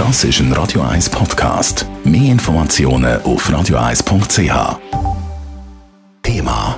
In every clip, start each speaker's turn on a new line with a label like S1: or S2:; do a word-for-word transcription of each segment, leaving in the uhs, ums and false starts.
S1: Das ist ein Radio eins Podcast. Mehr Informationen auf radio eins punkt c h. Thema.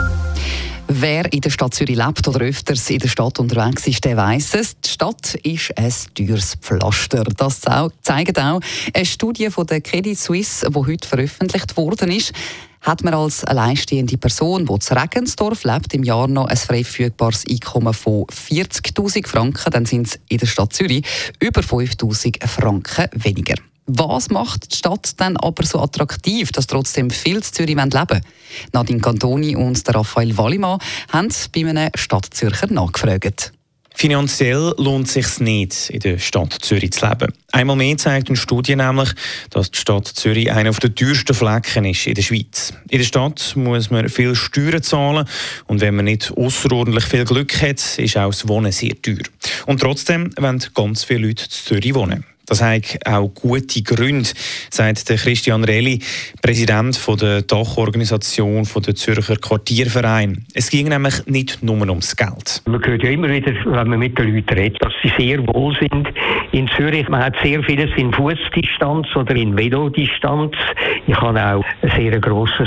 S2: Wer in der Stadt Zürich lebt oder öfters in der Stadt unterwegs ist, der weiss es. Die Stadt ist ein teures Pflaster. Das zeigt auch eine Studie von der Credit Suisse, die heute veröffentlicht worden ist. Hat man als alleinstehende Person, die in Regensdorf lebt, im Jahr noch ein frei verfügbares Einkommen von vierzigtausend Franken, dann sind es in der Stadt Zürich über fünftausend Franken weniger. Was macht die Stadt dann aber so attraktiv, dass trotzdem viele in Zürich leben wollen? Nadine Cantoni und der Raphael Wallimann haben bei einem Stadtzürcher nachgefragt.
S3: Finanziell lohnt es sich nicht, in der Stadt Zürich zu leben. Einmal mehr zeigt eine Studie nämlich, dass die Stadt Zürich einer der teuersten Flecken ist in der Schweiz. In der Stadt muss man viel Steuern zahlen und wenn man nicht ausserordentlich viel Glück hat, ist auch das Wohnen sehr teuer. Und trotzdem wollen ganz viele Leute in Zürich wohnen. Das hat auch gute Gründe, sagt der Christian Reli, Präsident der Dachorganisation der Zürcher Quartierverein. Es ging nämlich nicht nur ums Geld.
S4: Man hört ja immer wieder, wenn man mit den Leuten redet, dass sie sehr wohl sind in Zürich. Man hat sehr vieles in Fußdistanz oder in Velodistanz. Ich habe auch ein sehr grosses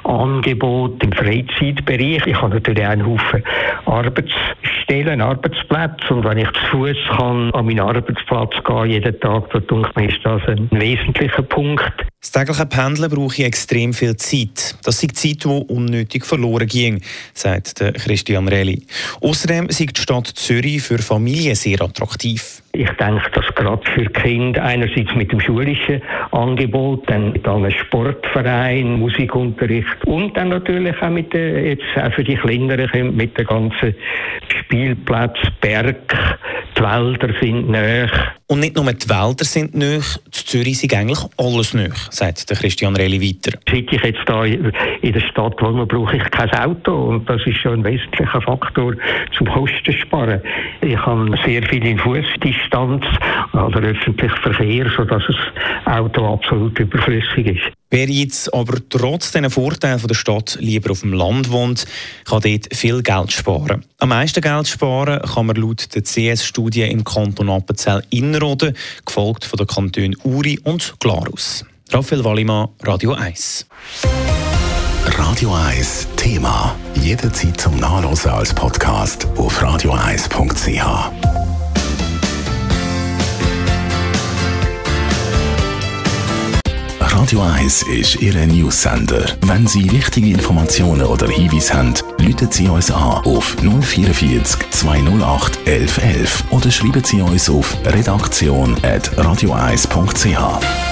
S4: Angebot im Freizeitbereich. Ich habe natürlich auch einen Haufen Arbeitsstellen, Arbeitsplätze. Und wenn ich zu Fuß kann an meinen Arbeitsplatz gehen, jeden Tag, da denke ich mir, ist das ein wesentlicher Punkt.
S3: Das tägliche Pendeln brauche ich extrem viel Zeit. Das ist Zeit, die unnötig verloren ging, sagt der Christian Reli. Außerdem ist die Stadt Zürich für Familien sehr attraktiv.
S4: Ich denke, dass gerade für Kinder einerseits mit dem schulischen Angebot, dann mit einem Sportverein, Musikunterricht und dann natürlich auch mit der, jetzt auch für die Kleineren mit den ganzen Spielplätzen, Berg, die Wälder sind nahe.
S3: Und nicht nur die Wälder sind nahe, in Zürich ist eigentlich alles nahe, sagt der Christian Reli weiter.
S4: Seit ich jetzt da in der Stadt wohne, brauche ich kein Auto und das ist schon ein wesentlicher Faktor zum Kostensparen. Ich habe sehr viel in Fußdistanz oder öffentlichen Verkehr, sodass das Auto absolut überflüssig ist.
S3: Wer jetzt aber trotz diesen Vorteilen der Stadt lieber auf dem Land wohnt, kann dort viel Geld sparen. Am meisten Geld sparen kann man laut der C S-Studie im Kanton Appenzell-Innerrhoden, gefolgt von den Kantonen Uri und Glarus. Raphael Wallimann, Radio eins.
S1: Radio eins Thema. Jederzeit zum Nachlesen als Podcast auf radio eins punkt c h. Radio eins ist Ihr News-Sender. Wenn Sie wichtige Informationen oder Hinweise haben, rufen Sie uns an auf null vierundvierzig zweihundertacht elf elf oder schreiben Sie uns auf redaktion at radio eins punkt c h.